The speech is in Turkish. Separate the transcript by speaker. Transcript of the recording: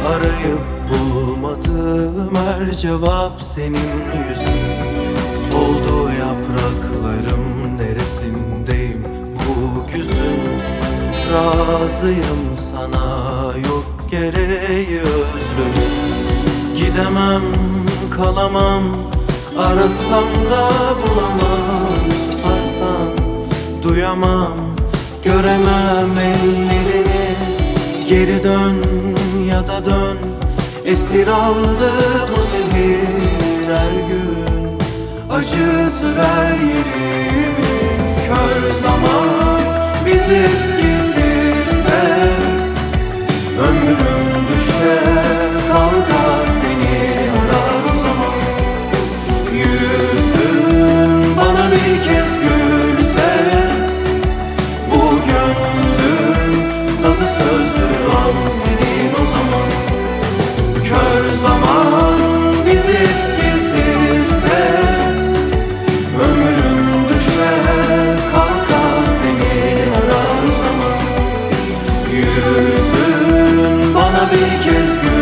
Speaker 1: Arayıp bulmadığım her cevap senin yüzün. Soldu yapraklarım, neresindeyim bu güzün? Razıyım sana, yok gereği özrüm. Gidemem, kalamam, arasam da bulamam. Susarsan duyamam, göremem ellerini. Geri dön ya da dön, esir aldı bu zehir. Her gün acıtır her yerimi. Kör zaman bizi eskitirse, ömrüm düşer kalka seni arar o zaman. Yüzün bana bir kez gülse, bu gönlün sazı sözü al senin o zaman. Kör zaman bizi eskitirse, ömrüm düşer kalka seni arar o zaman. Yüzün bana bir kez gülse,